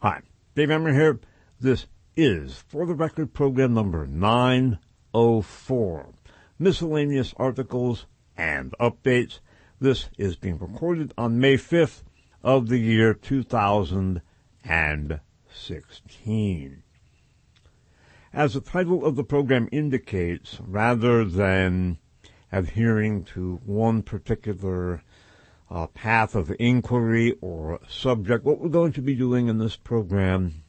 Hi, Dave Emmer here. This is For the Record program number 904. Miscellaneous articles and updates. This is being recorded on May 5th of the year 2016. As the title of the program indicates, rather than adhering to one particular path of inquiry or subject, what we're going to be doing in this program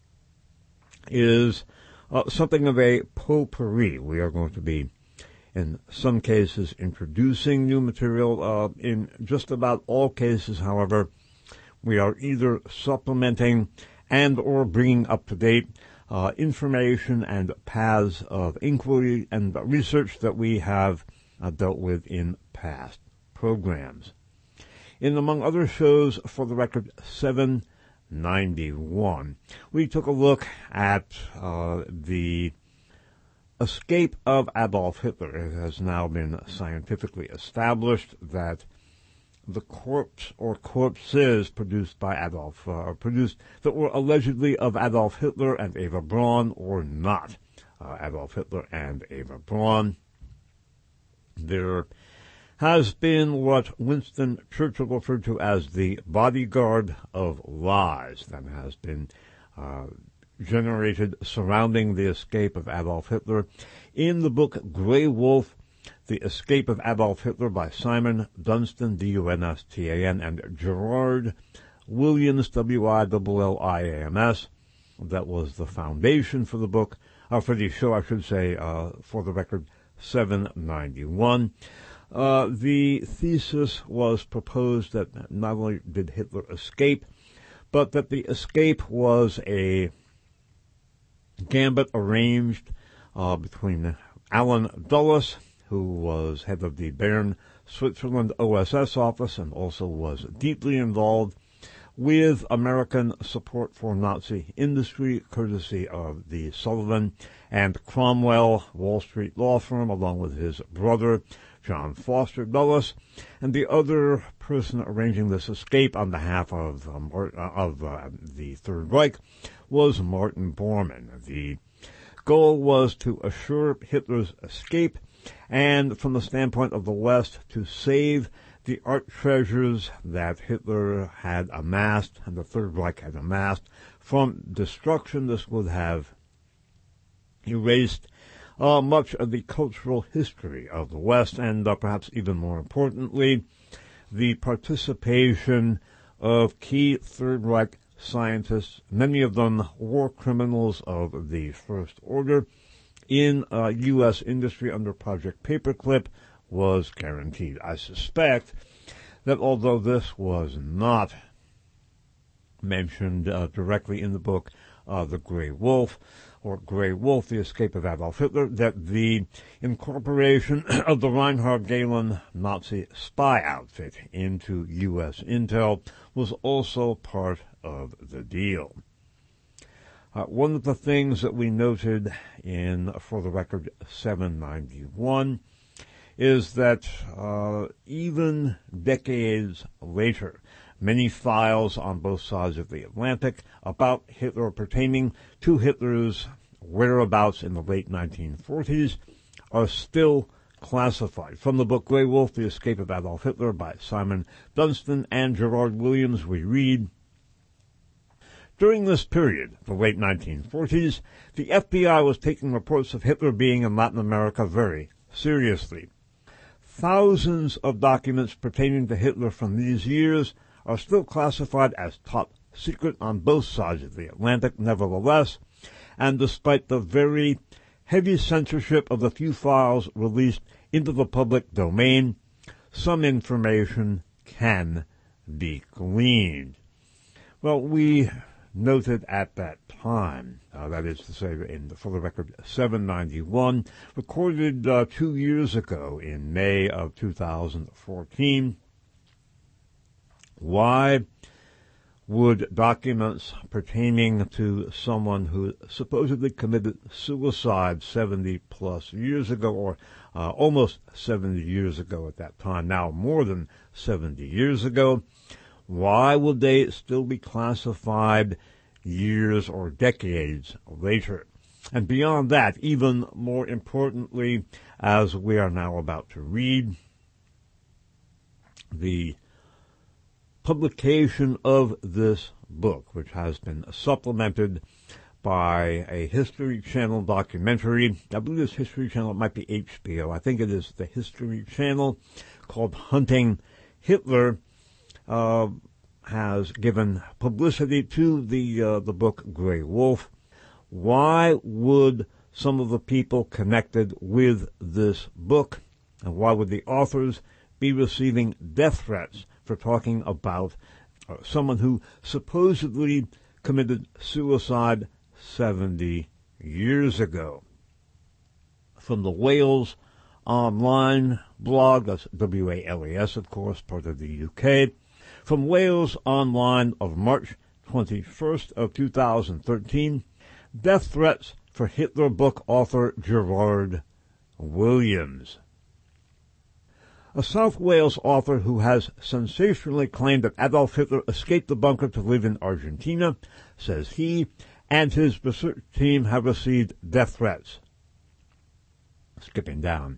is something of a potpourri. We are going to be, in some cases, introducing new material. In just about all cases, however, we are either supplementing and or bringing up to date information and paths of inquiry and research that we have dealt with in past programs. In, among other shows, For the Record 791, we took a look at the escape of Adolf Hitler. It has now been scientifically established that the corpse or corpses produced by Adolf, that were allegedly of Adolf Hitler and Eva Braun, or not Adolf Hitler and Eva Braun. There has been what Winston Churchill referred to as the bodyguard of lies that has been generated surrounding the escape of Adolf Hitler. In the book Grey Wolf, The Escape of Adolf Hitler by Simon Dunstan, D-U-N-S-T-A-N, and Gerard Williams, W-I-L-L-I-A-M-S, that was the foundation for the book, for the show, I should say, For the Record 791. The thesis was proposed that not only did Hitler escape, but that the escape was a gambit arranged between Alan Dulles, who was head of the Bern, Switzerland OSS office and also was deeply involved with American support for Nazi industry, courtesy of the Sullivan and Cromwell Wall Street law firm, along with his brother, John Foster Dulles, and the other person arranging this escape on behalf of the Third Reich was Martin Bormann. The goal was to assure Hitler's escape and, from the standpoint of the West, to save the art treasures that Hitler had amassed and the Third Reich had amassed from destruction. This would have erased much of the cultural history of the West, and perhaps even more importantly, the participation of key Third Reich scientists, many of them war criminals of the first order, in U.S. industry under Project Paperclip, was guaranteed. I suspect that although this was not mentioned directly in the book, The Grey Wolf, or Grey Wolf, The Escape of Adolf Hitler, that the incorporation of the Reinhard Gehlen Nazi spy outfit into U.S. intel was also part of the deal. One of the things that we noted in For the Record 791 is that even decades later, many files on both sides of the Atlantic about Hitler pertaining to Hitler's whereabouts in the late 1940s are still classified. From the book Grey Wolf, The Escape of Adolf Hitler by Simon Dunstan and Gerard Williams, we read, during this period, the late 1940s, the FBI was taking reports of Hitler being in Latin America very seriously. Thousands of documents pertaining to Hitler from these years are still classified as top secret on both sides of the Atlantic, nevertheless, and despite the very heavy censorship of the few files released into the public domain, some information can be gleaned. Well, we noted at that time, that is to say, For the Record 791, recorded 2 years ago in May of 2014, why would documents pertaining to someone who supposedly committed suicide 70-plus years ago, or almost 70 years ago at that time, now more than 70 years ago, why would they still be classified years or decades later. And beyond that, even more importantly, as we are now about to read, the publication of this book, which has been supplemented by a History Channel documentary. I believe this History Channel might be HBO. I think it is the History Channel, called Hunting Hitler, has given publicity to the book Grey Wolf. Why would some of the people connected with this book, and why would the authors be receiving death threats for talking about someone who supposedly committed suicide 70 years ago? From the Wales Online blog, that's WALES, of course, part of the UK, from Wales Online of March 21st of 2013, death threats for Hitler book author Gerard Williams. A South Wales author who has sensationally claimed that Adolf Hitler escaped the bunker to live in Argentina says he and his research team have received death threats. Skipping down.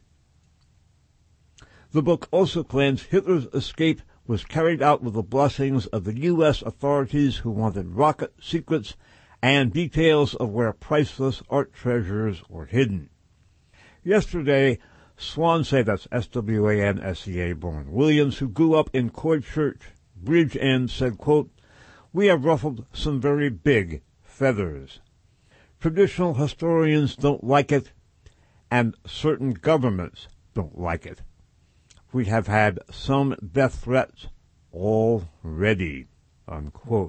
The book also claims Hitler's escape was carried out with the blessings of the U.S. authorities who wanted rocket secrets and details of where priceless art treasures were hidden. Yesterday, Swansea, that's S-W-A-N-S-E-A, born Williams, who grew up in Coychurch, Bridgend, said, quote, "We have ruffled some very big feathers. Traditional historians don't like it, and certain governments don't like it. We have had some death threats already," unquote.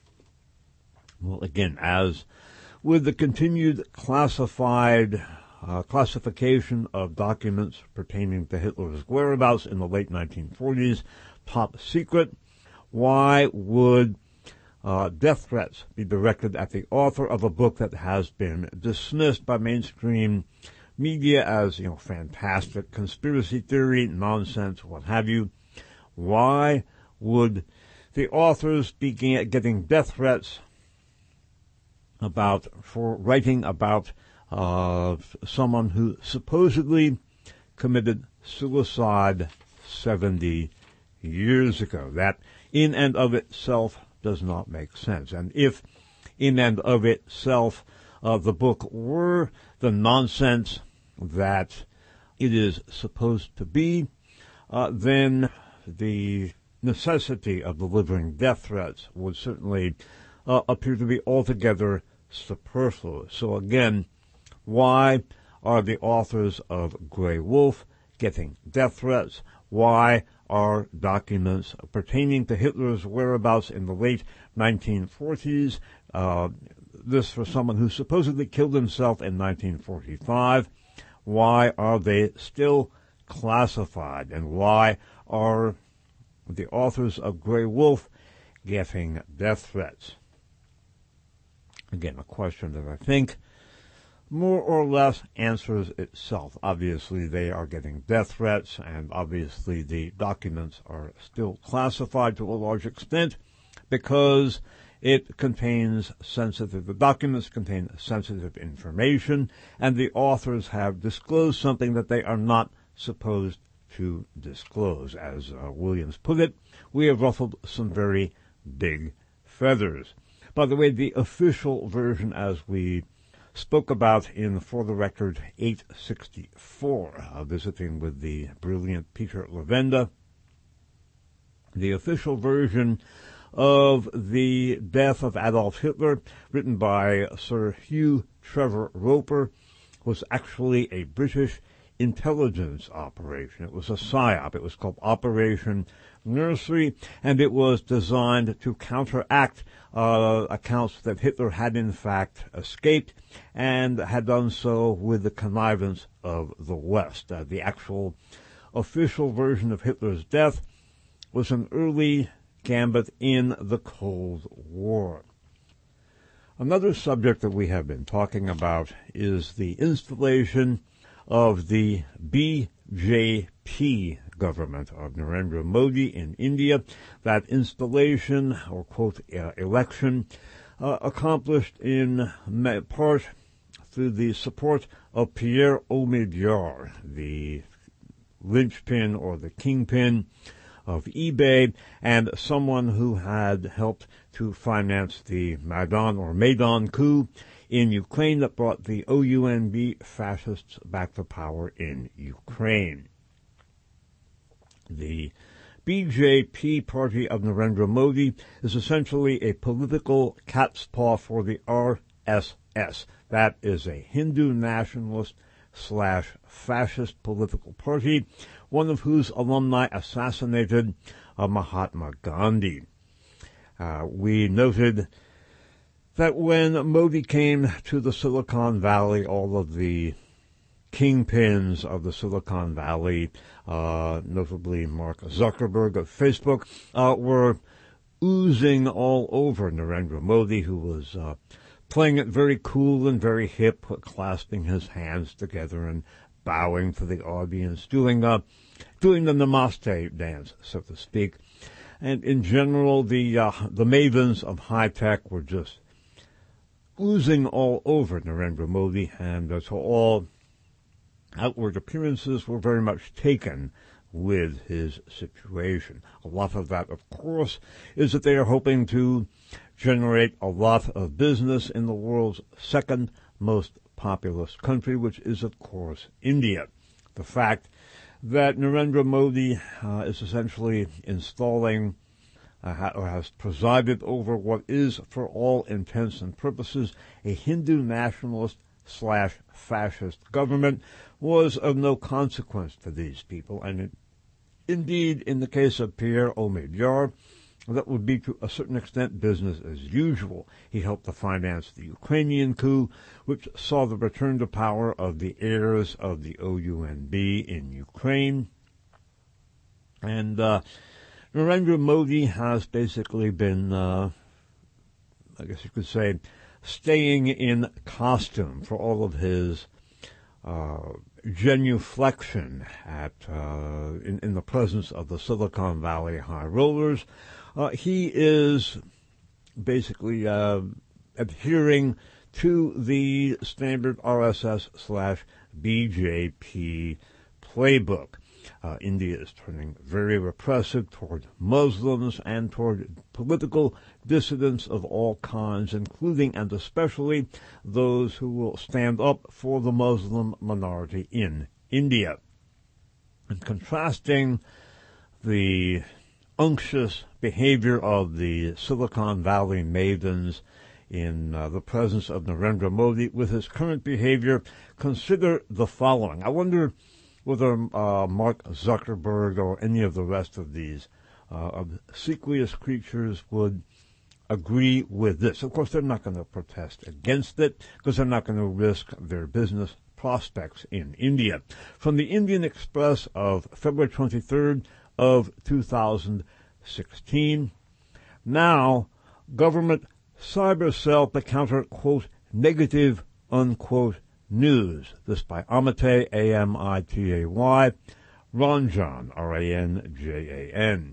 Well, again, as with the continued classification of documents pertaining to Hitler's whereabouts in the late 1940s, top secret, why would death threats be directed at the author of a book that has been dismissed by mainstream media as, fantastic conspiracy theory, nonsense, what have you? Why would the authors be getting death threats for writing about someone who supposedly committed suicide 70 years ago? That in and of itself does not make sense. And if in and of itself the book were the nonsense that it is supposed to be, then the necessity of delivering death threats would certainly appear to be altogether superfluous. So again, why are the authors of Grey Wolf getting death threats? Why are documents pertaining to Hitler's whereabouts in the late 1940s, this for someone who supposedly killed himself in 1945, why are they still classified? And why are the authors of Grey Wolf getting death threats? Again, a question that I think more or less answers itself. Obviously, they are getting death threats, and obviously the documents are still classified to a large extent because the documents contain sensitive information, and the authors have disclosed something that they are not supposed to disclose. As Williams put it, we have ruffled some very big feathers. By the way, the official version, as we spoke about in For the Record 864, visiting with the brilliant Peter Levenda, the official version of the death of Adolf Hitler, written by Sir Hugh Trevor Roper, was actually a British intelligence operation. It was a PSYOP. It was called Operation Nursery, and it was designed to counteract accounts that Hitler had in fact escaped and had done so with the connivance of the West. The actual official version of Hitler's death was an early gambit in the Cold War. Another subject that we have been talking about is the installation of the BJP government of Narendra Modi in India. That installation, or quote, election, accomplished in part through the support of Pierre Omidyar, the linchpin or the kingpin of eBay, and someone who had helped to finance the Maidan coup in Ukraine that brought the OUNB fascists back to power in Ukraine. The BJP party of Narendra Modi is essentially a political cat's paw for the RSS. That is a Hindu nationalist / fascist political party, one of whose alumni assassinated Mahatma Gandhi. We noted that when Modi came to the Silicon Valley, all of the kingpins of the Silicon Valley, notably Mark Zuckerberg of Facebook, were oozing all over Narendra Modi, who was playing it very cool and very hip, clasping his hands together and bowing to the audience, doing the namaste dance, so to speak. And in general, the mavens of high tech were just oozing all over Narendra Modi, and so all outward appearances were very much taken with his situation. A lot of that, of course, is that they are hoping to generate a lot of business in the world's second most populous country, which is, of course, India. The fact that Narendra Modi is essentially installing or has presided over what is, for all intents and purposes, a Hindu nationalist / fascist government was of no consequence to these people. And indeed, in the case of Pierre Omidyar, that would be to a certain extent business as usual. He helped to finance the Ukrainian coup, which saw the return to power of the heirs of the OUNB in Ukraine. And Narendra Modi has basically been, I guess you could say, staying in costume for all of his genuflection in the presence of the Silicon Valley high rollers. He is basically adhering to the standard RSS / BJP playbook. India is turning very repressive toward Muslims and toward political dissidents of all kinds, including and especially those who will stand up for the Muslim minority in India. And contrasting the unctuous behavior of the Silicon Valley mavens in the presence of Narendra Modi with his current behavior, consider the following. I wonder whether Mark Zuckerberg or any of the rest of these obsequious creatures would agree with this. Of course, they're not going to protest against it because they're not going to risk their business prospects in India. From the Indian Express of February 23rd of 2016, now government cyber cell to counter, quote, negative, unquote, news. This by Amitay, A-M-I-T-A-Y, Ranjan, R-A-N-J-A-N.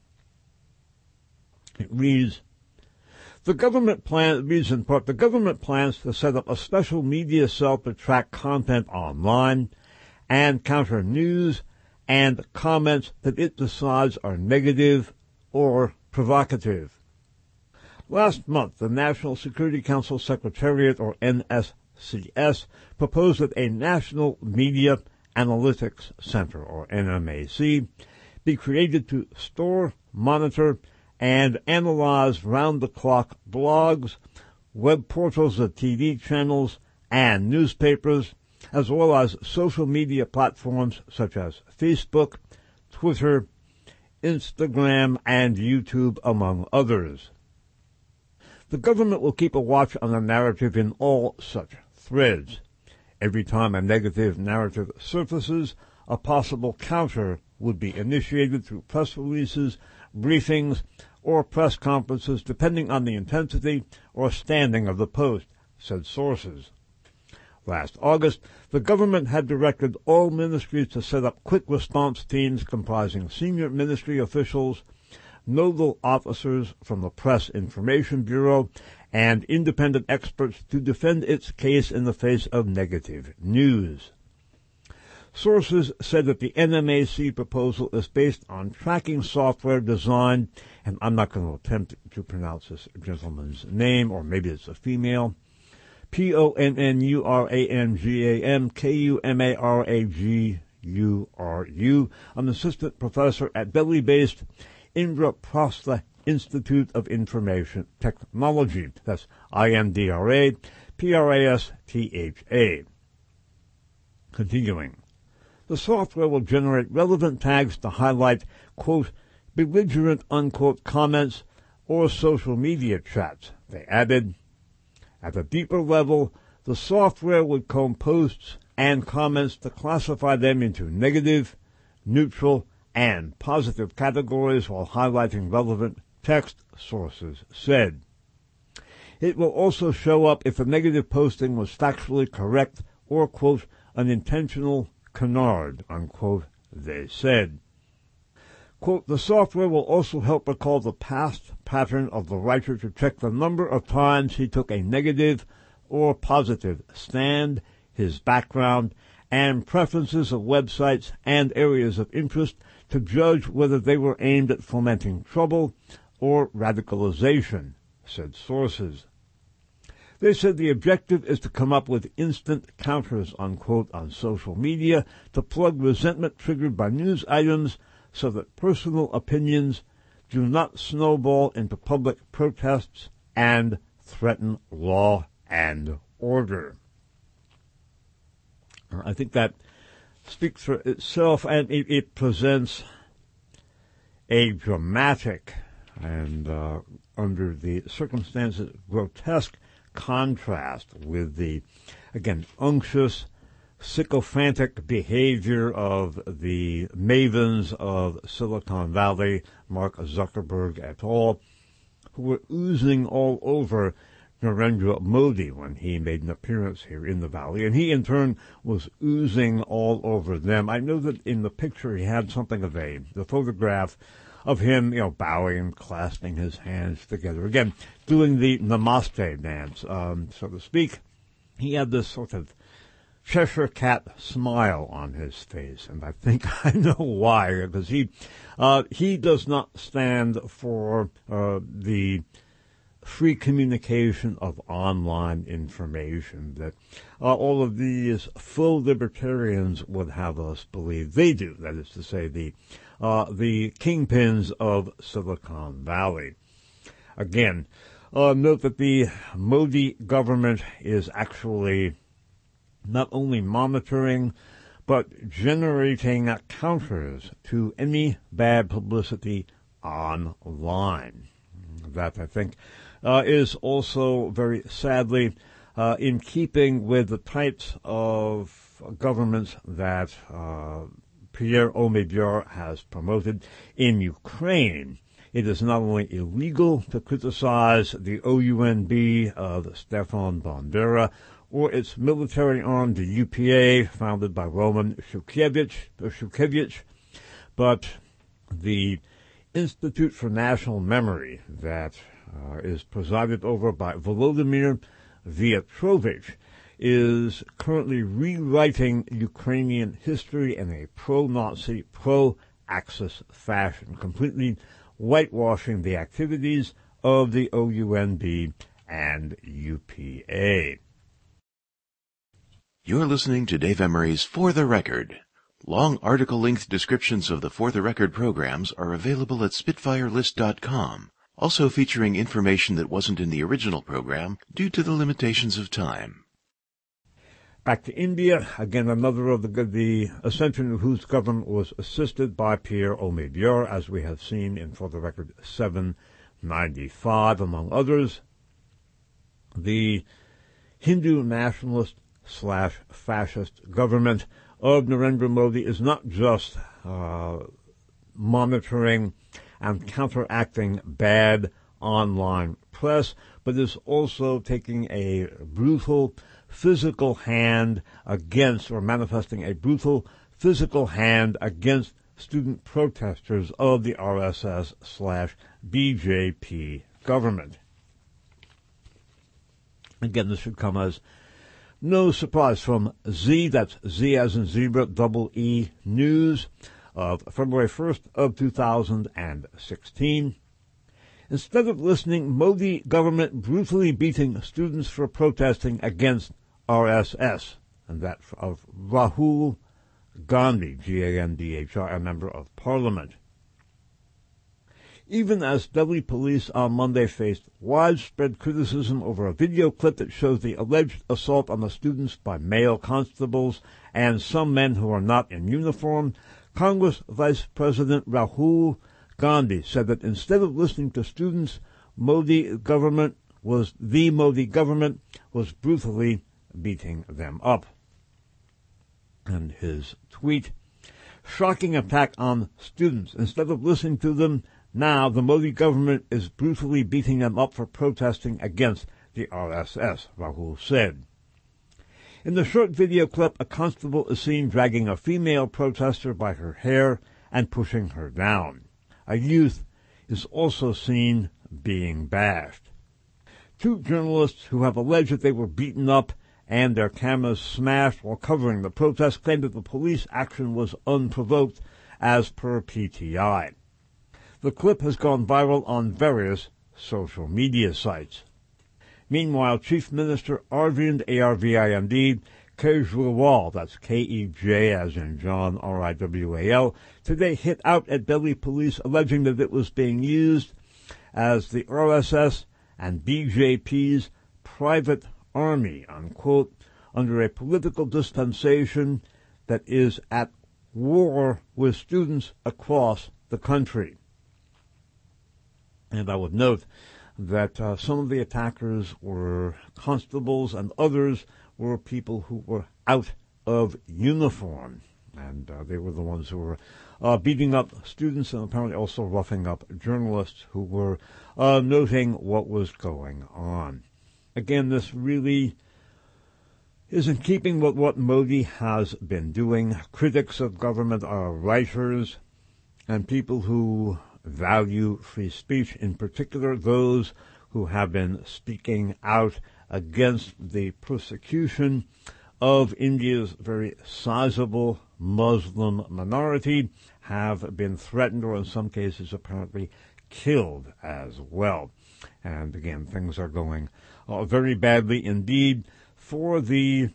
It reads, the government plans to set up a special media cell to track content online and counter news and comments that it decides are negative or provocative. Last month, the National Security Council Secretariat, or NSCS, proposed that a National Media Analytics Center, or NMAC, be created to store, monitor, and analyze round-the-clock blogs, web portals of TV channels, and newspapers, as well as social media platforms such as Facebook, Twitter, Instagram, and YouTube, among others. The government will keep a watch on the narrative in all such threads. Every time a negative narrative surfaces, a possible counter would be initiated through press releases, briefings, or press conferences, depending on the intensity or standing of the post, said sources. Last August, the government had directed all ministries to set up quick response teams comprising senior ministry officials, nodal officers from the Press Information Bureau, and independent experts to defend its case in the face of negative news. Sources said that the NMAC proposal is based on tracking software designed, and I'm not going to attempt to pronounce this gentleman's name, or maybe it's a female, Ponnurangam-Kumaragu, an assistant professor at Delhi-based Indraprastha Institute of Information Technology. That's INDRA-PRASTHA. Continuing. The software will generate relevant tags to highlight, quote, belligerent, unquote, comments or social media chats. They added, at a deeper level, the software would comb posts and comments to classify them into negative, neutral, and positive categories while highlighting relevant text, sources said. It will also show up if the negative posting was factually correct or, quote, an intentional canard, unquote, they said. Quote, the software will also help recall the past pattern of the writer to check the number of times he took a negative or positive stand, his background, and preferences of websites and areas of interest to judge whether they were aimed at fomenting trouble or radicalization, said sources. They said the objective is to come up with instant counters, unquote, on social media to plug resentment triggered by news items so that personal opinions do not snowball into public protests and threaten law and order. I think that speaks for itself, and it presents a dramatic and, under the circumstances, grotesque contrast with the, again, unctuous, sycophantic behavior of the mavens of Silicon Valley, Mark Zuckerberg et al., who were oozing all over Narendra Modi when he made an appearance here in the Valley, and he in turn was oozing all over them. I know that in the picture he had something of the photograph of him, bowing and clasping his hands together. Again, doing the namaste dance, so to speak. He had this sort of Cheshire cat smile on his face, and I think I know why, because he does not stand for the free communication of online information that all of these faux libertarians would have us believe they do. That is to say, the kingpins of Silicon Valley. Again, note that the Modi government is actually not only monitoring, but generating counters to any bad publicity online. That, I think, is also very sadly in keeping with the types of governments that Pierre Omidyar has promoted in Ukraine. It is not only illegal to criticize the OUNB of Stefan Bandera or its military arm, the UPA, founded by Roman Shukevich, but the Institute for National Memory that is presided over by Volodymyr Vyatrovich is currently rewriting Ukrainian history in a pro-Nazi, pro-Axis fashion, completely whitewashing the activities of the OUNB and UPA. You're listening to Dave Emery's For the Record. Long article-length descriptions of the For the Record programs are available at SpitfireList.com, also featuring information that wasn't in the original program due to the limitations of time. Back to India, again another of the ascension of whose government was assisted by Pierre Omidyar, as we have seen in For the Record 795, among others. The Hindu nationalist/fascist government of Narendra Modi is not just monitoring and counteracting bad online press, but is also taking a brutal physical hand against, or manifesting a brutal physical hand against student protesters of the RSS/BJP government. Again, this should come as no surprise from Z, that's Z as in zebra, double E News, of February 1st of 2016. Instead of listening, Modi government brutally beating students for protesting against RSS, and that of Rahul Gandhi, Gandhr, a member of parliament. Even as Delhi police on Monday faced widespread criticism over a video clip that shows the alleged assault on the students by male constables and some men who are not in uniform, Congress Vice President Rahul Gandhi said that instead of listening to students, the Modi government was brutally beating them up. And his tweet, shocking attack on students. Instead of listening to them, now the Modi government is brutally beating them up for protesting against the RSS, Rahul said. In the short video clip, a constable is seen dragging a female protester by her hair and pushing her down. A youth is also seen being bashed. Two journalists who have alleged that they were beaten up and their cameras smashed while covering the protest claimed that the police action was unprovoked, as per PTI. The clip has gone viral on various social media sites. Meanwhile, Chief Minister Arvind, Arvind Kejriwal, that's K-E-J as in John, R-I-W-A-L, today hit out at Delhi police alleging that it was being used as the RSS and BJP's private army, unquote, under a political dispensation that is at war with students across the country. And I would note that some of the attackers were constables and others were people who were out of uniform. And they were the ones who were beating up students and apparently also roughing up journalists who were noting what was going on. Again, this really is in keeping with what Modi has been doing. Critics of government are writers and people who value free speech, in particular those who have been speaking out against the persecution of India's very sizable Muslim minority, have been threatened or in some cases apparently killed as well. And again, things are going very badly indeed for the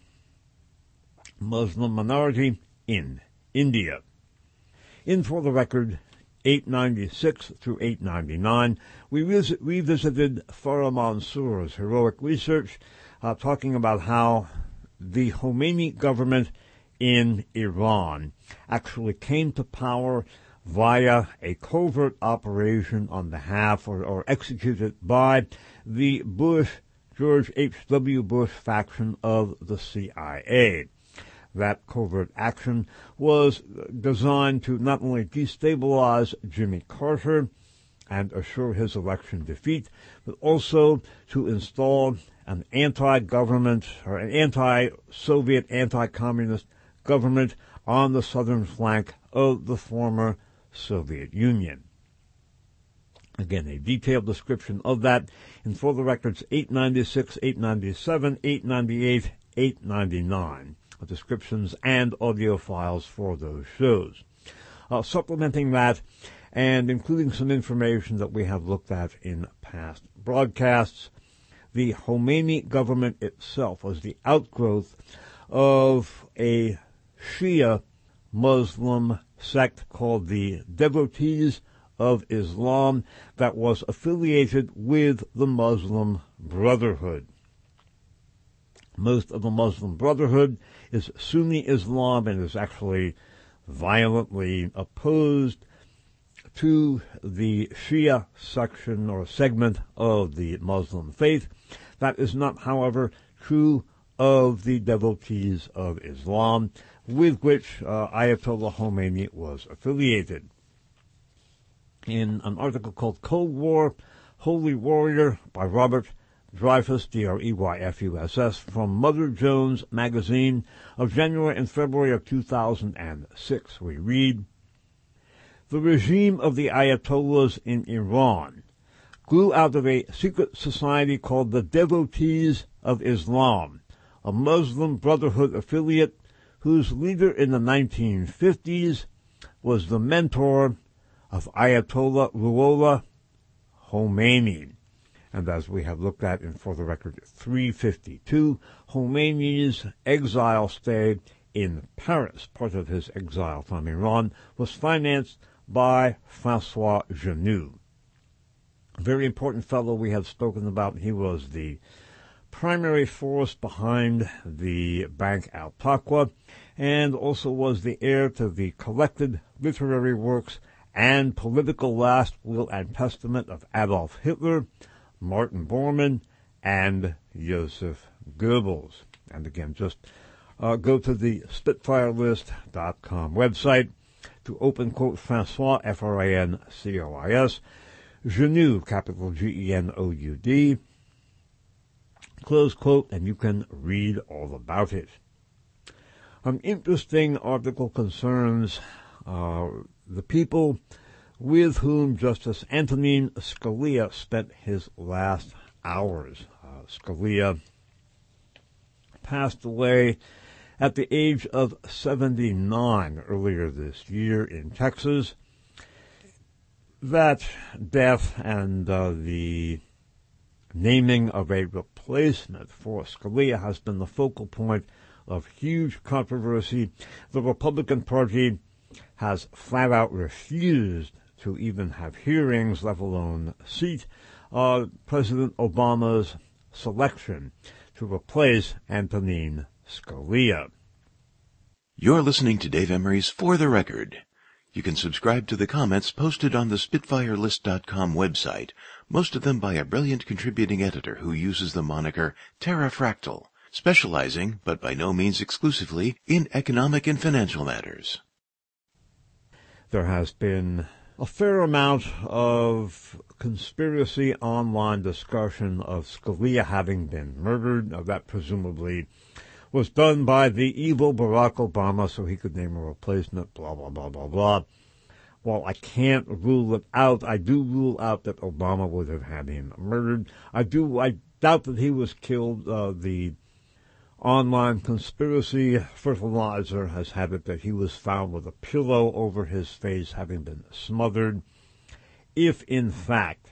Muslim minority in India. In For the Record, 896 through 899, we revisited Farah Mansour's heroic research, talking about how the Khomeini government in Iran actually came to power via a covert operation on behalf or executed by the George H.W. Bush faction of the CIA. That covert action was designed to not only destabilize Jimmy Carter and assure his election defeat, but also to install an anti-government or an anti-Soviet, anti-communist government on the southern flank of the former Soviet Union. Again, a detailed description of that in For the Records 896, 897, 898, 899. Descriptions and audio files for those shows. Supplementing that and including some information that we have looked at in past broadcasts, the Khomeini government itself was the outgrowth of a Shia Muslim sect called the Devotees of Islam that was affiliated with the Muslim Brotherhood. Most of the Muslim Brotherhood is Sunni Islam and is actually violently opposed to the Shia section or segment of the Muslim faith. That is not, however, true of the Devotees of Islam, with which Ayatollah Khomeini was affiliated. In an article called Cold War, Holy Warrior by Robert Dreyfuss, Dreyfuss, from Mother Jones magazine of January and February of 2006, we read, The regime of the Ayatollahs in Iran grew out of a secret society called the Devotees of Islam, a Muslim Brotherhood affiliate whose leader in the 1950s was the mentor of Ayatollah Ruhollah Khomeini. And as we have looked at in For the Record 352, Khomeini's exile stay in Paris, part of his exile from Iran, was financed by Francois Genoud. A very important fellow we have spoken about. He was the primary force behind the Bank al-Taqwa and also was the heir to the collected literary works and political last will and testament of Adolf Hitler, Martin Bormann, and Joseph Goebbels. And again, just go to the SpitfireList.com website to open quote Francois, Francois, Genoud, capital Genoud, close quote, and you can read all about it. An interesting article concerns the people with whom Justice Antonin Scalia spent his last hours. Scalia passed away at the age of 79 earlier this year in Texas. That death and the naming of a replacement for Scalia has been the focal point of huge controversy. The Republican Party has flat out refused to even have hearings, let alone seat President Obama's selection to replace Antonin Scalia. You're listening to Dave Emery's For the Record. You can subscribe to the comments posted on the SpitfireList.com website, most of them by a brilliant contributing editor who uses the moniker Terrafractal, specializing, but by no means exclusively, in economic and financial matters. There has been a fair amount of conspiracy online discussion of Scalia having been murdered. That presumably was done by the evil Barack Obama so he could name a replacement, blah, blah, blah, blah, blah. While I can't rule it out, I do rule out that Obama would have had him murdered. I doubt that he was killed. The online conspiracy fertilizer has had it that he was found with a pillow over his face, having been smothered. If, in fact,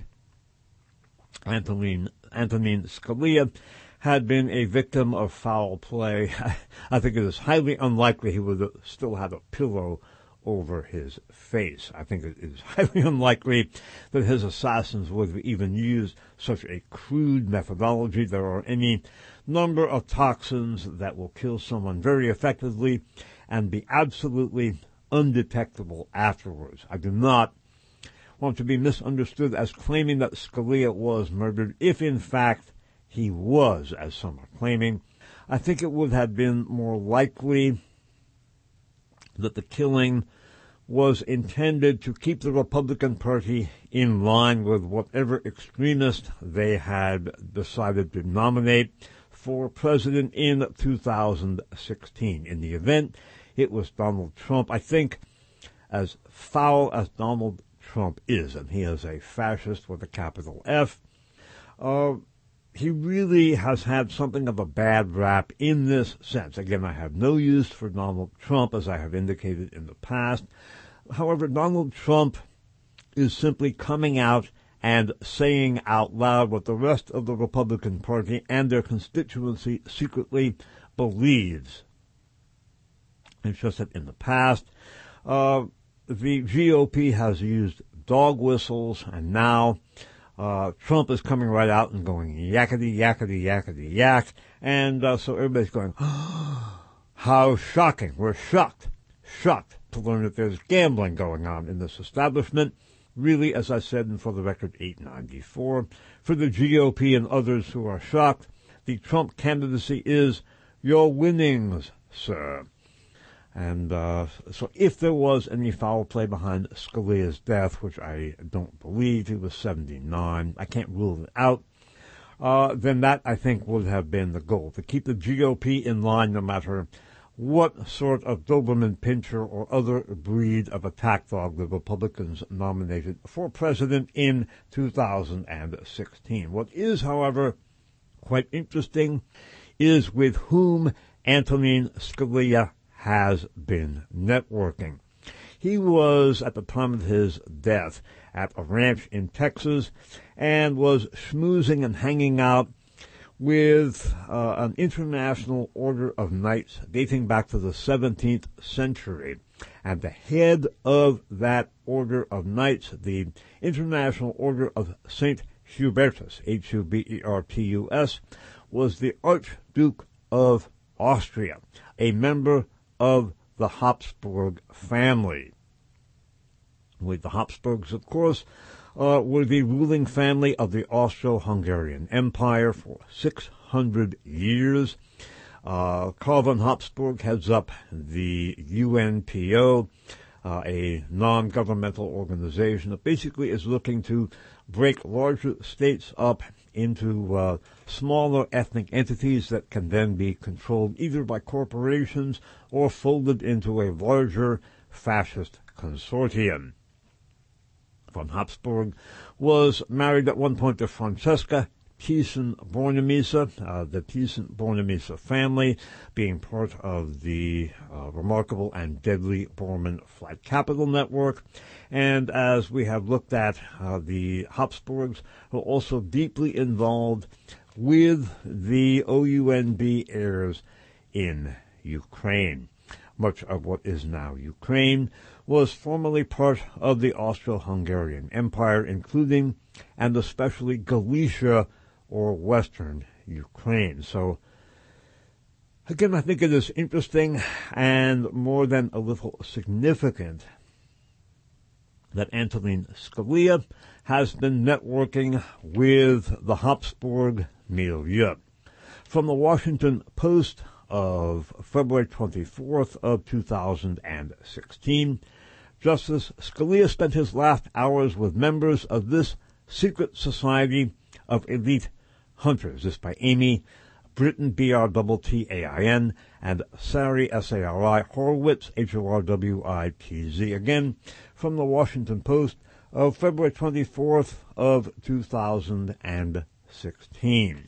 Antonin Scalia had been a victim of foul play, I think it is highly unlikely he would have still had a pillow over his face. I think it is highly unlikely that his assassins would have even used such a crude methodology. There are any number of toxins that will kill someone very effectively and be absolutely undetectable afterwards. I do not want to be misunderstood as claiming that Scalia was murdered. If, in fact, he was, as some are claiming, I think it would have been more likely that the killing was intended to keep the Republican Party in line with whatever extremist they had decided to nominate for president in 2016. In the event, it was Donald Trump. I think as foul as Donald Trump is, and he is a fascist with a capital F, he really has had something of a bad rap in this sense. Again, I have no use for Donald Trump, as I have indicated in the past. However, Donald Trump is simply coming out and saying out loud what the rest of the Republican Party and their constituency secretly believes. It's just that in the past, the GOP has used dog whistles, and now Trump is coming right out and going yakety, yakety, yakety, yak. And so everybody's going, oh, how shocking. We're shocked to learn that there's gambling going on in this establishment. Really, as I said in For the Record 894, for the GOP and others who are shocked, the Trump candidacy is your winnings, sir. And so if there was any foul play behind Scalia's death, which I don't believe, he was 79, I can't rule it out, then that, I think, would have been the goal, to keep the GOP in line no matter what sort of Doberman Pinscher or other breed of attack dog the Republicans nominated for president in 2016. What is, however, quite interesting is with whom Antonin Scalia has been networking. He was, at the time of his death, at a ranch in Texas and was schmoozing and hanging out with an international order of knights dating back to the 17th century. And the head of that order of knights, the International Order of St. Hubertus, Hubertus, was the Archduke of Austria, a member of the Habsburg family. With the Habsburgs, of course, were the ruling family of the Austro-Hungarian Empire for 600 years. Karl von Habsburg heads up the UNPO, a non-governmental organization that basically is looking to break larger states up into smaller ethnic entities that can then be controlled either by corporations or folded into a larger fascist consortium. Von Habsburg was married at one point to Francesca Thyssen-Bornemisza, the Thyssen-Bornemisza family being part of the remarkable and deadly Bormann Flight Capital Network. And as we have looked at, the Habsburgs were also deeply involved with the OUNB heirs in Ukraine. Much of what is now Ukraine was formerly part of the Austro-Hungarian Empire, including and especially Galicia or Western Ukraine. So, again, I think it is interesting and more than a little significant that Antonin Scalia has been networking with the Habsburg milieu. From the Washington Post of February 24th of 2016, Justice Scalia spent his last hours with members of this secret society of elite hunters. This by Amy Brittain, Brttain, and Sari, Sari, Horwitz, Horwitz. Again, from the Washington Post of February 24th of 2016.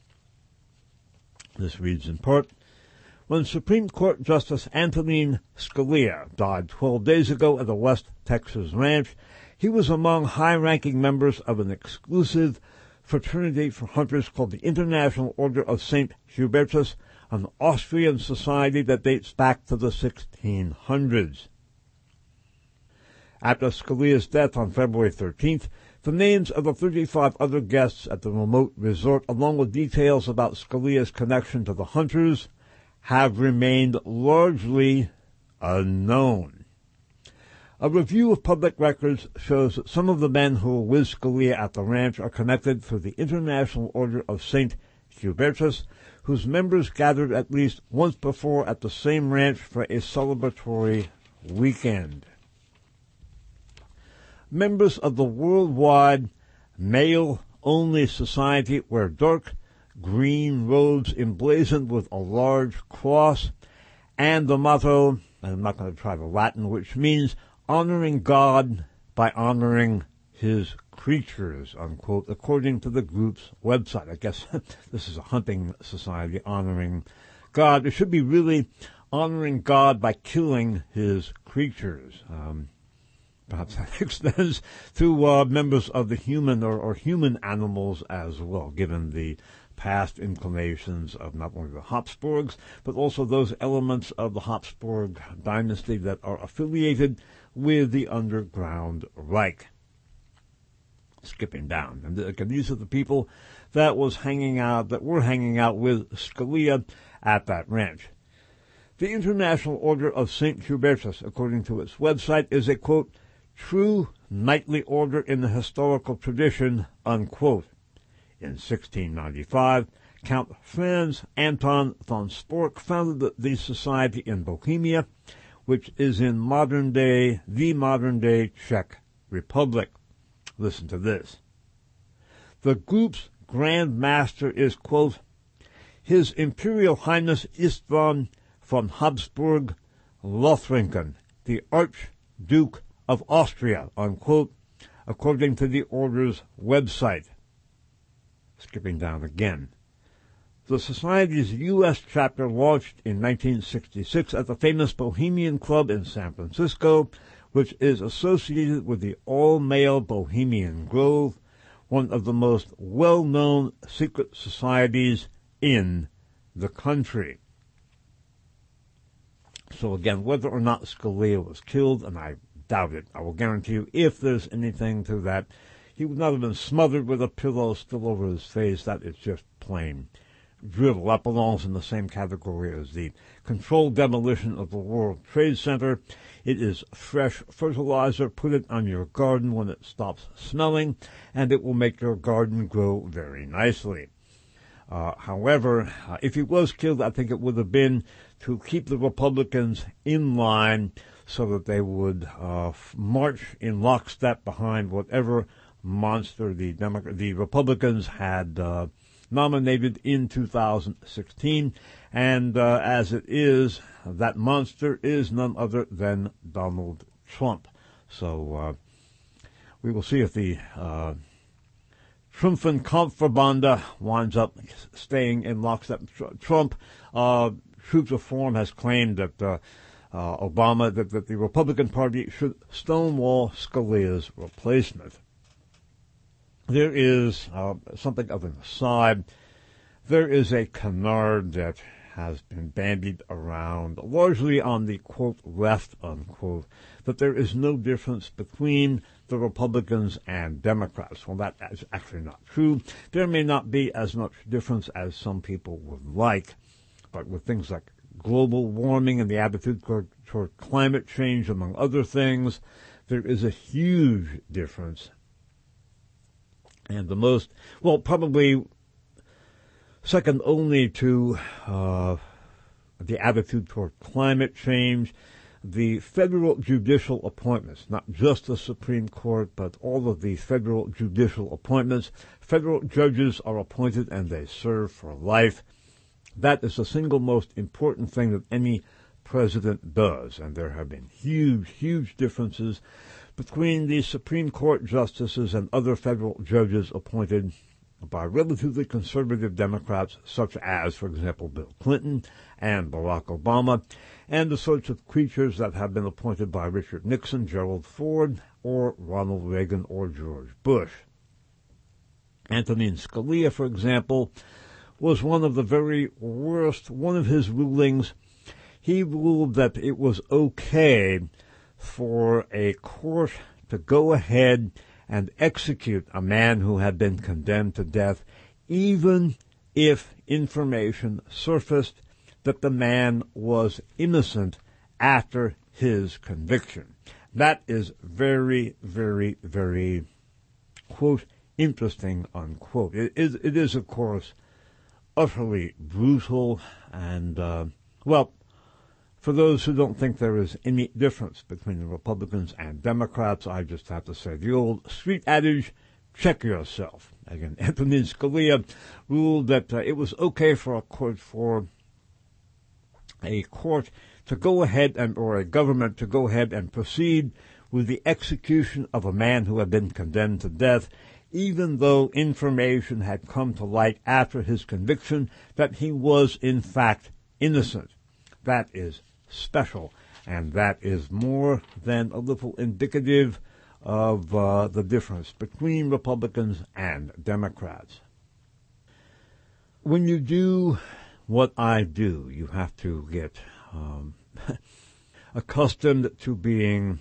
This reads in part, when Supreme Court Justice Antonin Scalia died 12 days ago at a West Texas ranch, he was among high-ranking members of an exclusive fraternity for hunters called the International Order of St. Hubertus, an Austrian society that dates back to the 1600s. After Scalia's death on February 13th, the names of the 35 other guests at the remote resort, along with details about Scalia's connection to the hunters, have remained largely unknown. A review of public records shows that some of the men who were with Scalia at the ranch are connected through the International Order of St. Hubertus, whose members gathered at least once before at the same ranch for a celebratory weekend. Members of the worldwide male-only society wear dark green robes emblazoned with a large cross and the motto, and I'm not going to try the Latin, which means honoring God by honoring his creatures, unquote, according to the group's website. I guess this is a hunting society honoring God. It should be really honoring God by killing his creatures. Perhaps that extends to members of the human or human animals as well, given the past inclinations of not only the Habsburgs, but also those elements of the Habsburg dynasty that are affiliated with the Underground Reich. Skipping down. And again, these are the people that were hanging out with Scalia at that ranch. The International Order of St. Hubertus, according to its website, is a, quote, true knightly order in the historical tradition, unquote. In 1695, Count Franz Anton von Spork founded the society in Bohemia, which is in the modern-day Czech Republic. Listen to this. The group's Grand Master is, quote, His Imperial Highness Istvan von Habsburg-Lothringen, the Archduke of Austria, unquote, according to the order's website. Skipping down again. The Society's U.S. chapter launched in 1966 at the famous Bohemian Club in San Francisco, which is associated with the all-male Bohemian Grove, one of the most well-known secret societies in the country. So again, whether or not Scalia was killed, and I doubt it, I will guarantee you, if there's anything to that, he would not have been smothered with a pillow still over his face. That is just plain drivel. That belongs in the same category as the controlled demolition of the World Trade Center. It is fresh fertilizer. Put it on your garden when it stops smelling, and it will make your garden grow very nicely. However, if he was killed, I think it would have been to keep the Republicans in line so that they would march in lockstep behind whatever monster the Republicans had nominated in 2016. And as it is, that monster is none other than Donald Trump. So we will see if the Trumpenkampfverbande winds up staying in lockstep. Trump, Troops Reform, has claimed that Obama, that the Republican Party should stonewall Scalia's replacement. There is something of an aside. There is a canard that has been bandied around, largely on the, quote, left, unquote, that there is no difference between the Republicans and Democrats. Well, that is actually not true. There may not be as much difference as some people would like, but with things like global warming and the attitude toward climate change, among other things, there is a huge difference. And the most, well, probably second only to the attitude toward climate change, the federal judicial appointments, not just the Supreme Court, but all of the federal judicial appointments. Federal judges are appointed and they serve for life. That is the single most important thing that any president does, and there have been huge, huge differences between the Supreme Court justices and other federal judges appointed by relatively conservative Democrats, such as, for example, Bill Clinton and Barack Obama, and the sorts of creatures that have been appointed by Richard Nixon, Gerald Ford, or Ronald Reagan, or George Bush. Antonin Scalia, for example, was one of the very worst. One of his rulings, he ruled that it was okay for a court to go ahead and execute a man who had been condemned to death, even if information surfaced that the man was innocent after his conviction. That is very, very, very, quote, interesting, unquote. It is, of course, utterly brutal and, well, for those who don't think there is any difference between the Republicans and Democrats, I just have to say the old street adage, check yourself. Again, Antonin Scalia ruled that it was okay for a court to go ahead or a government to go ahead and proceed with the execution of a man who had been condemned to death, even though information had come to light after his conviction that he was in fact innocent. That is special, and that is more than a little indicative of the difference between Republicans and Democrats. When you do what I do, you have to get accustomed to being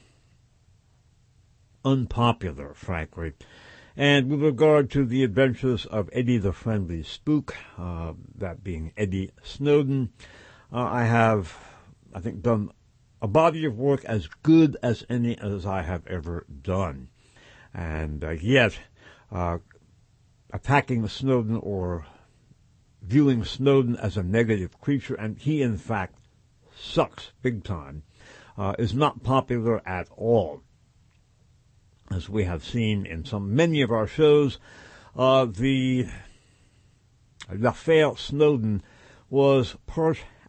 unpopular, frankly. And with regard to the adventures of Eddie the Friendly Spook, that being Eddie Snowden, I have, I think, done a body of work as good as any as I have ever done. And yet, attacking Snowden or viewing Snowden as a negative creature, and he in fact sucks big time, is not popular at all. As we have seen in many of our shows, the l'affaire Snowden was part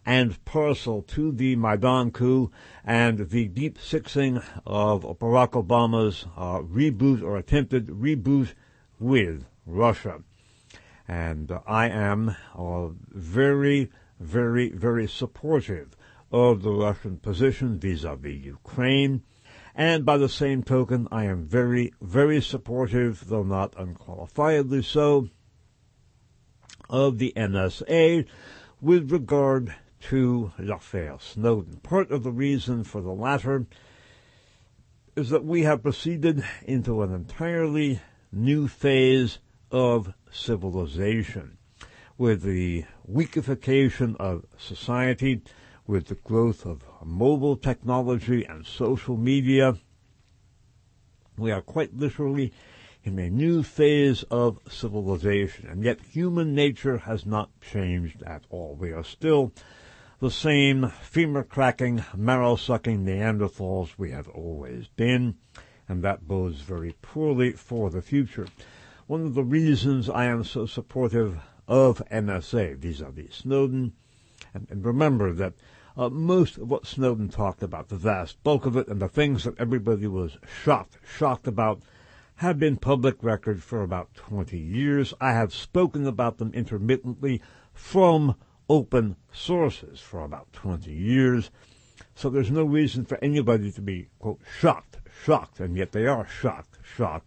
and parcel to the Maidan coup and the deep sixing of Barack Obama's reboot or attempted reboot with Russia. And I am very, very, very supportive of the Russian position vis-à-vis Ukraine. And by the same token, I am very, very supportive, though not unqualifiedly so, of the NSA with regard to l'affaire Snowden. Part of the reason for the latter is that we have proceeded into an entirely new phase of civilization, with the weakification of society, with the growth of mobile technology and social media. We are quite literally in a new phase of civilization, and yet human nature has not changed at all. We are still the same femur-cracking, marrow-sucking Neanderthals we have always been, and that bodes very poorly for the future. One of the reasons I am so supportive of NSA vis-à-vis Snowden, and remember that most of what Snowden talked about, the vast bulk of it, and the things that everybody was shocked about, have been public record for about 20 years. I have spoken about them intermittently from open sources for about 20 years. So there's no reason for anybody to be, quote, shocked, and yet they are shocked.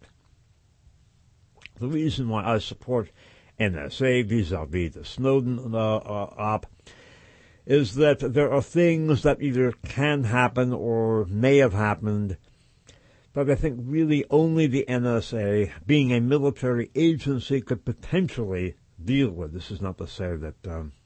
The reason why I support NSA vis-à-vis the Snowden op is that there are things that either can happen or may have happened, but I think really only the NSA, being a military agency, could potentially deal with. This is not to say that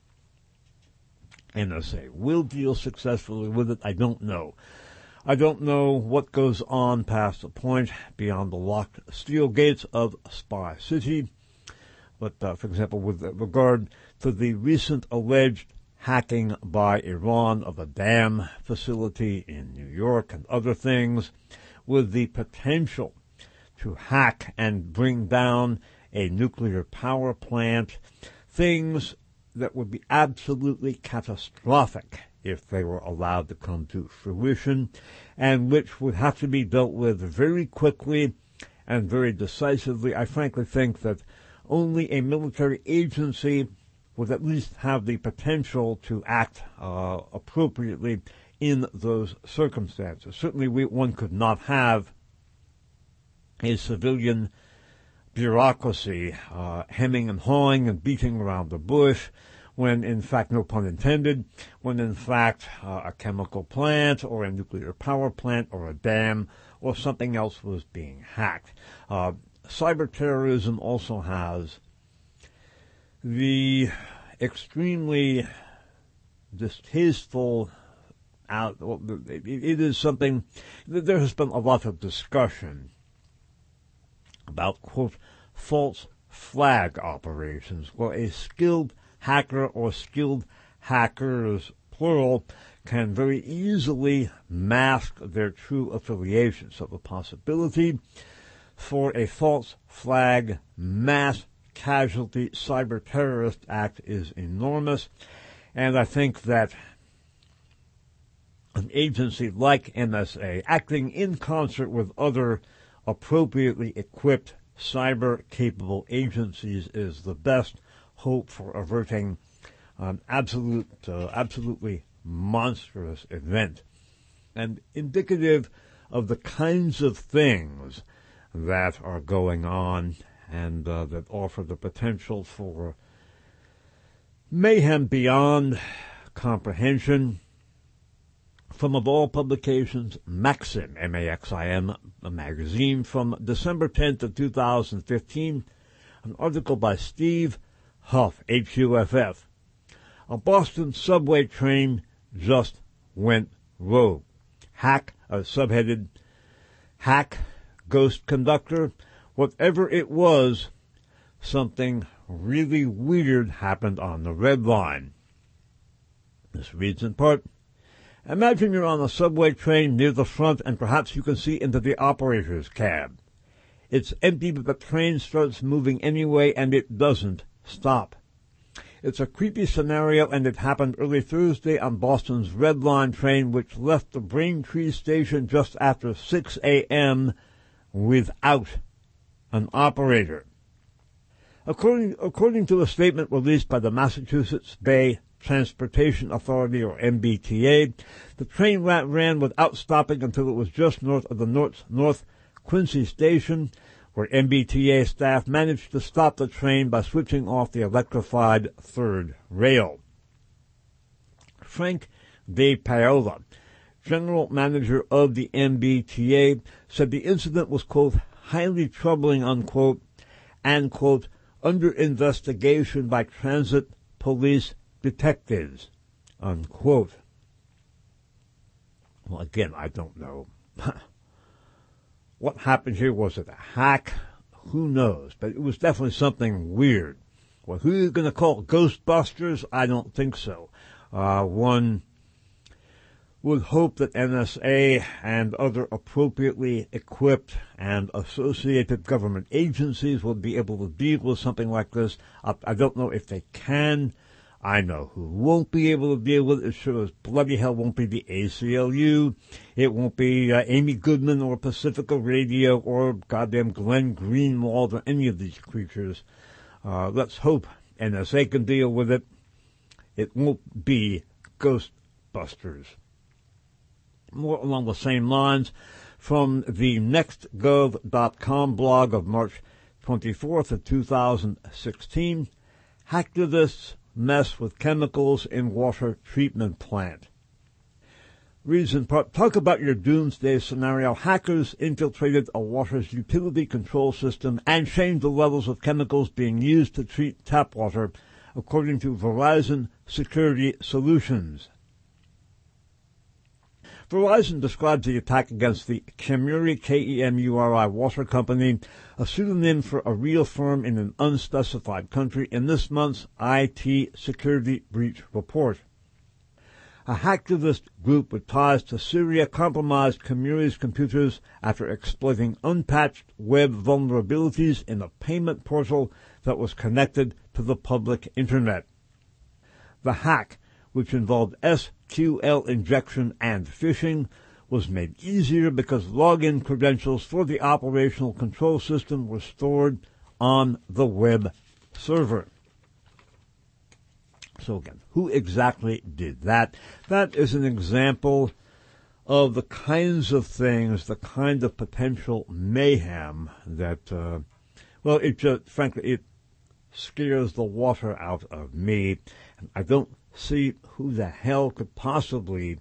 NSA will deal successfully with it. I don't know. I don't know what goes on past the point beyond the locked steel gates of Spy City. But, for example, with regard to the recent alleged hacking by Iran of a dam facility in New York and other things, with the potential to hack and bring down a nuclear power plant, things that would be absolutely catastrophic if they were allowed to come to fruition, and which would have to be dealt with very quickly and very decisively. I frankly think that only a military agency would at least have the potential to act appropriately in those circumstances. Certainly one could not have a civilian bureaucracy hemming and hawing and beating around the bush when, in fact, no pun intended, when, in fact, a chemical plant or a nuclear power plant or a dam or something else was being hacked. Cyber terrorism also has the extremely distasteful it is something that there has been a lot of discussion about, quote, false flag operations, where a skilled hacker or skilled hackers, plural, can very easily mask their true affiliation. So the possibility for a false flag mass casualty cyber terrorist act is enormous, and I think that an agency like NSA, acting in concert with other appropriately equipped cyber-capable agencies, is the best hope for averting an absolutely monstrous event, and indicative of the kinds of things that are going on and that offer the potential for mayhem beyond comprehension. From, of all publications, Maxim, M-A-X-I-M, a magazine from December 10th of 2015, an article by Steve Huff, H-U-F-F. A Boston subway train just went rogue. Subheaded, Hack, Ghost Conductor. Whatever it was, something really weird happened on the Red Line. This reads in part, imagine you're on a subway train near the front and perhaps you can see into the operator's cab. It's empty, but the train starts moving anyway and it doesn't stop. It's a creepy scenario, and it happened early Thursday on Boston's Red Line train, which left the Braintree station just after 6 a.m. without an operator. According to a statement released by the Massachusetts Bay Transportation Authority, or MBTA, the train ran without stopping until it was just north of the North Quincy station, where MBTA staff managed to stop the train by switching off the electrified third rail. Frank De Paola, general manager of the MBTA, said the incident was, quote, highly troubling, unquote, and, quote, under investigation by transit police detectives, unquote. Well, again, I don't know. What happened here? Was it a hack? Who knows? But it was definitely something weird. Well, who are you going to call Ghostbusters? I don't think so. One would hope that NSA and other appropriately equipped and associated government agencies will be able to deal with something like this. I don't know if they can. I know who won't be able to deal with it. It sure as bloody hell won't be the ACLU. It won't be Amy Goodman or Pacifica Radio or goddamn Glenn Greenwald or any of these creatures. Let's hope NSA can deal with it. It won't be Ghostbusters. More along the same lines, from the nextgov.com blog of March 24th of 2016, hacktivists mess with chemicals in water treatment plant. Reads in part, talk about your doomsday scenario. Hackers infiltrated a water's utility control system and changed the levels of chemicals being used to treat tap water, according to Verizon Security Solutions. Verizon describes the attack against the Kemuri, K-E-M-U-R-I, water company, a pseudonym for a real firm in an unspecified country, in this month's IT security breach report. A hacktivist group with ties to Syria compromised Kemuri's computers after exploiting unpatched web vulnerabilities in a payment portal that was connected to the public internet. The hack, which involved SQL injection and phishing, was made easier because login credentials for the operational control system were stored on the web server. So again, who exactly did that? That is an example of the kinds of things, the kind of potential mayhem that, it just, frankly, it scares the water out of me. I don't see who the hell could possibly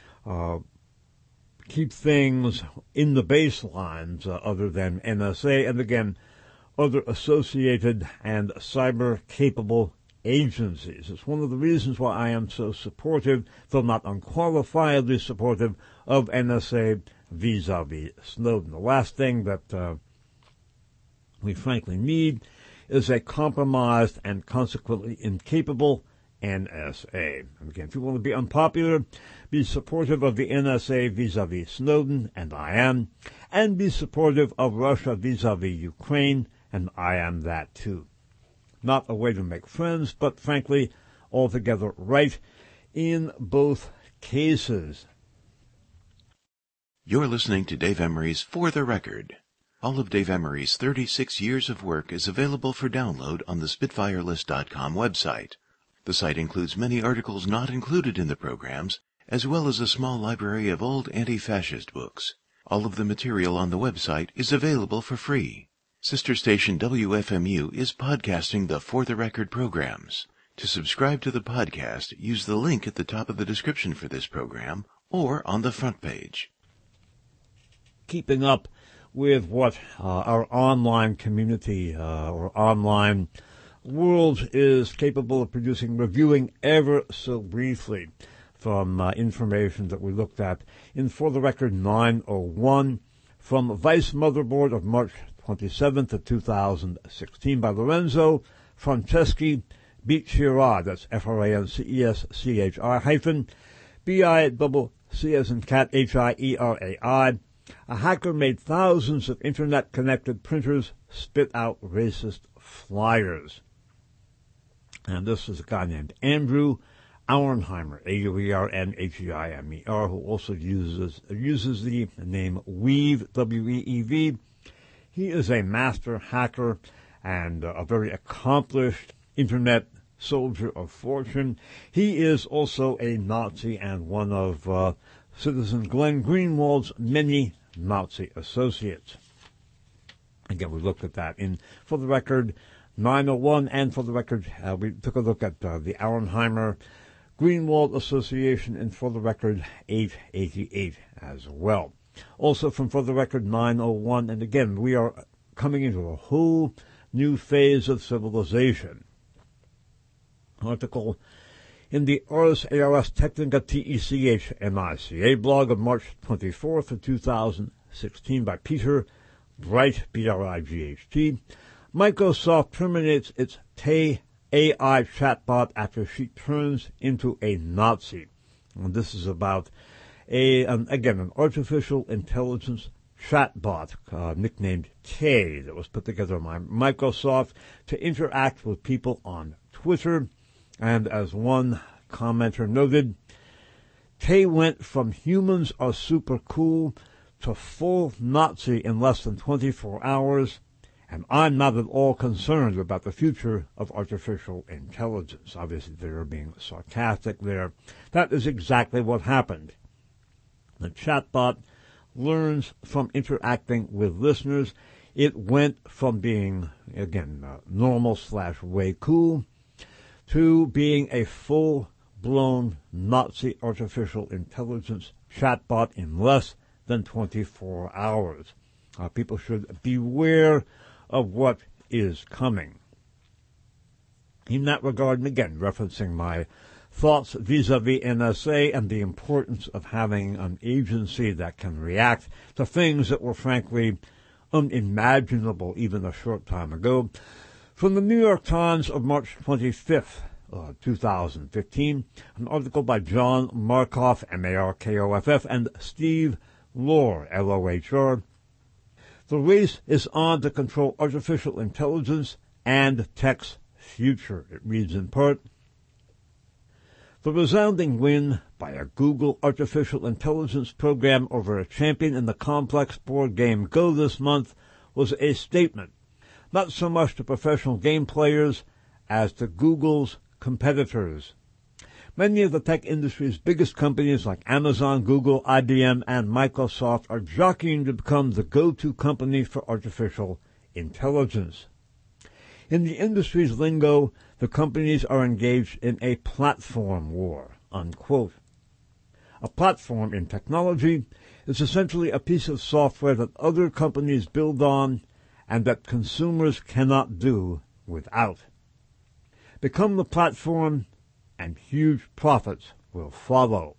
keep things in the baselines other than NSA and, again, other associated and cyber-capable agencies. It's one of the reasons why I am so supportive, though not unqualifiedly supportive, of NSA vis-a-vis Snowden. The last thing that we frankly need is a compromised and consequently incapable NSA. And again, if you want to be unpopular, be supportive of the NSA vis-a-vis Snowden, and I am, and be supportive of Russia vis-a-vis Ukraine, and I am that too. Not a way to make friends, but frankly, altogether right in both cases. You're listening to Dave Emery's For the Record. All of Dave Emery's 36 years of work is available for download on the SpitfireList.com website. The site includes many articles not included in the programs, as well as a small library of old anti-fascist books. All of the material on the website is available for free. Sister station WFMU is podcasting the For the Record programs. To subscribe to the podcast, use the link at the top of the description for this program or on the front page. Keeping up with what our online community or online world is capable of producing, reviewing ever so briefly from information that we looked at in For the Record 901 from Vice Motherboard of March 27th of 2016 by Lorenzo Franceschi Bicchiera, that's F-R-A-N-C-E-S-C-H-I hyphen B-I-C as in cat H-I-E-R-A-I. A hacker made thousands of internet-connected printers spit out racist flyers. And this is a guy named Andrew Auernheimer, Auernheimer, who also uses the name Weave, W-E-E-V. He is a master hacker and a very accomplished internet soldier of fortune. He is also a Nazi and one of Citizen Glenn Greenwald's many Nazi associates. Again, we looked at that in For the Record 901, and For the Record, we took a look at the Auernheimer Greenwald Association in For the Record 888 as well. Also from For the Record 901, and again, we are coming into a whole new phase of civilization. Article in the Ars ARS Technica TECHNICA blog of March 24th of 2016 by Peter Bright, B-R-I-G-H-T. Microsoft terminates its Tay AI chatbot after she turns into a Nazi. And this is about an artificial intelligence chatbot nicknamed Tay that was put together by Microsoft to interact with people on Twitter. And as one commenter noted, Tay went from humans are super cool to full Nazi in less than 24 hours, and I'm not at all concerned about the future of artificial intelligence. Obviously, they're being sarcastic there. That is exactly what happened. The chatbot learns from interacting with listeners. It went from being, again, normal/way cool to being a full-blown Nazi artificial intelligence chatbot in less than 24 hours. People should beware of what is coming. In that regard, and again, referencing my thoughts vis-a-vis NSA and the importance of having an agency that can react to things that were frankly unimaginable even a short time ago. From the New York Times of March 25th, 2015, an article by John Markoff, M-A-R-K-O-F-F, and Steve Lohr, L-O-H-R. The race is on to control artificial intelligence and tech's future. It reads in part, the resounding win by a Google artificial intelligence program over a champion in the complex board game Go this month was a statement, not so much to professional game players as to Google's competitors. Many of the tech industry's biggest companies like Amazon, Google, IBM, and Microsoft are jockeying to become the go-to company for artificial intelligence. In the industry's lingo, the companies are engaged in a platform war, unquote. A platform in technology is essentially a piece of software that other companies build on and that consumers cannot do without. Become the platform, and huge profits will follow.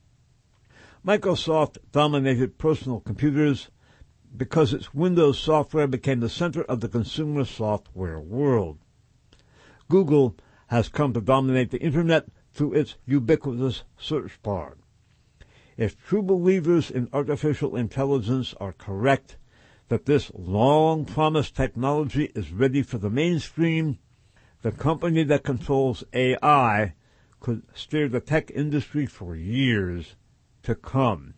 Microsoft dominated personal computers because its Windows software became the center of the consumer software world. Google has come to dominate the Internet through its ubiquitous search bar. If true believers in artificial intelligence are correct that this long-promised technology is ready for the mainstream, the company that controls AI could steer the tech industry for years to come.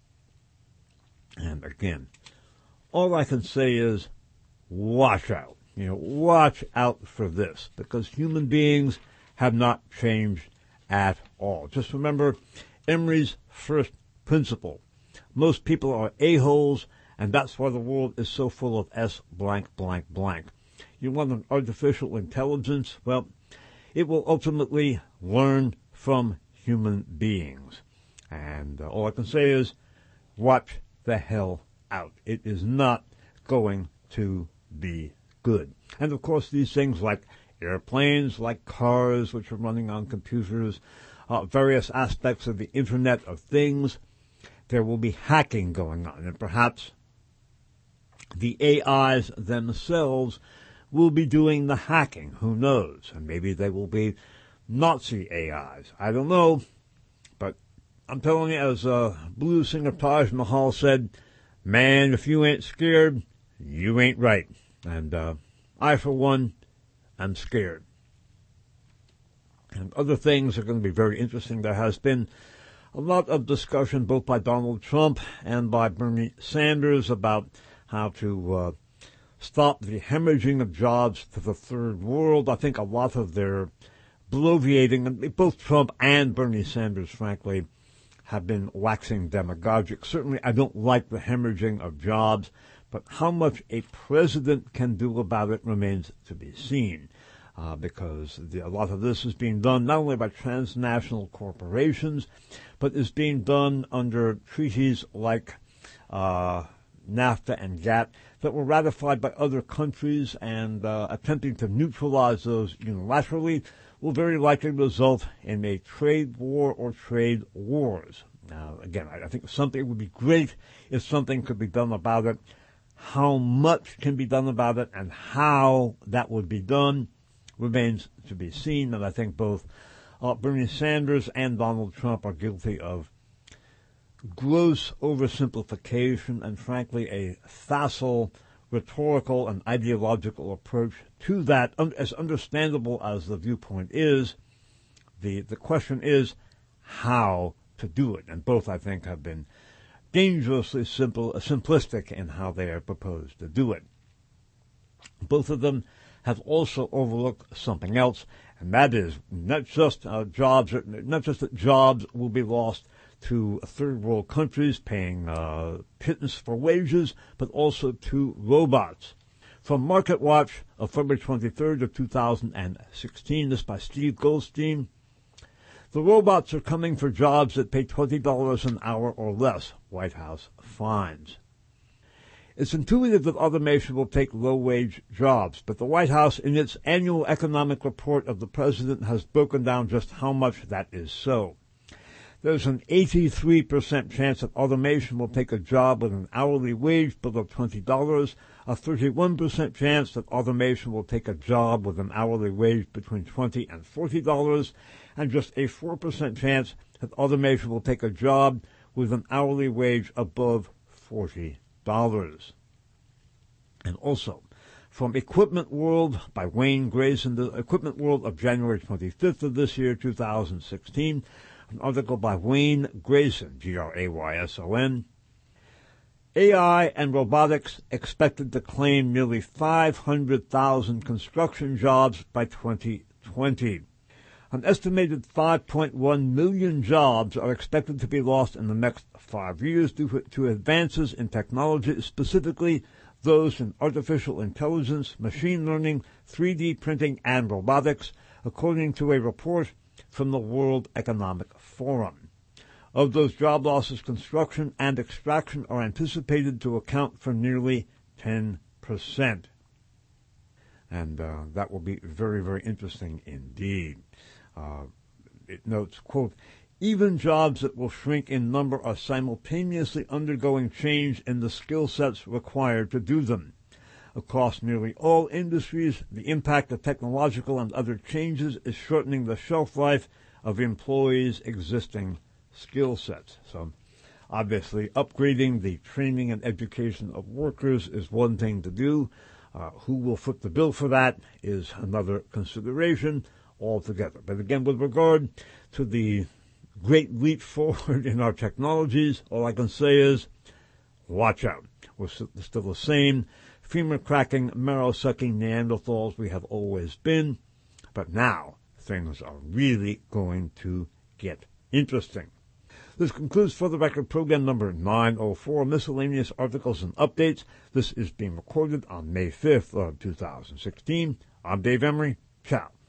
And again, all I can say is watch out. Watch out for this, because human beings have not changed at all. Just remember Emery's first principle. Most people are a-holes, and that's why the world is so full of S blank blank blank. You want an artificial intelligence? Well, it will ultimately learn from human beings. And all I can say is watch the hell out. It is not going to be good. And of course, these things like airplanes, like cars, which are running on computers, various aspects of the Internet of Things, there will be hacking going on. And perhaps the AIs themselves will be doing the hacking. Who knows? And maybe they will be Nazi AIs. I don't know. But I'm telling you, as blues singer Taj Mahal said, man, if you ain't scared, you ain't right. And I, for one, am scared. And other things are going to be very interesting. There has been a lot of discussion both by Donald Trump and by Bernie Sanders about how to stop the hemorrhaging of jobs to the third world. I think a lot of their bloviating, and both Trump and Bernie Sanders, frankly, have been waxing demagogic. Certainly, I don't like the hemorrhaging of jobs, but how much a president can do about it remains to be seen. Because a lot of this is being done not only by transnational corporations, but is being done under treaties like NAFTA and GATT that were ratified by other countries, and attempting to neutralize those unilaterally will very likely result in a trade war or trade wars. Now, again, I think something would be great if something could be done about it. How much can be done about it and how that would be done remains to be seen, and I think both Bernie Sanders and Donald Trump are guilty of gross oversimplification and, frankly, a facile, rhetorical, and ideological approach to that. As understandable as the viewpoint is, the question is how to do it, and both, I think, have been dangerously simplistic in how they are proposed to do it. Both of them have also overlooked something else, and that is not just that jobs will be lost to third world countries paying pittance for wages, but also to robots. From MarketWatch of February 23rd of 2016, this by Steve Goldstein, the robots are coming for jobs that pay $20 an hour or less, White House finds. It's intuitive that automation will take low-wage jobs, but the White House, in its annual economic report of the president, has broken down just how much that is so. There's an 83% chance that automation will take a job with an hourly wage below $20, a 31% chance that automation will take a job with an hourly wage between $20 and $40, and just a 4% chance that automation will take a job with an hourly wage above $40. And also, from Equipment World by Wayne Grayson, the Equipment World of January 25th of this year, 2016, an article by Wayne Grayson, Grayson, AI and robotics expected to claim nearly 500,000 construction jobs by 2020. An estimated 5.1 million jobs are expected to be lost in the next 5 years due to advances in technology, specifically those in artificial intelligence, machine learning, 3D printing, and robotics, according to a report from the World Economic Forum. Of those job losses, construction and extraction are anticipated to account for nearly 10%. And that will be very, very interesting indeed. It notes, quote, even jobs that will shrink in number are simultaneously undergoing change in the skill sets required to do them. Across nearly all industries, the impact of technological and other changes is shortening the shelf life of employees' existing skill sets. So, obviously, upgrading the training and education of workers is one thing to do. Who will foot the bill for that is another consideration altogether. But again, with regard to the great leap forward in our technologies, all I can say is, watch out. We're still the same femur-cracking, marrow-sucking Neanderthals we have always been, but now things are really going to get interesting. This concludes For the Record program number 904, Miscellaneous Articles and Updates. This is being recorded on May 5th of 2016. I'm Dave Emery. Ciao.